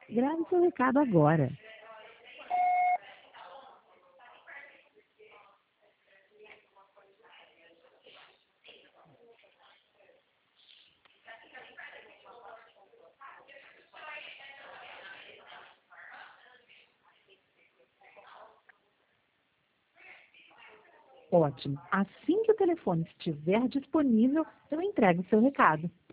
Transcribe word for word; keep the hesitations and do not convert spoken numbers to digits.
Grave seu recado agora. Ótimo. Assim que o telefone estiver disponível, eu entrego o seu recado.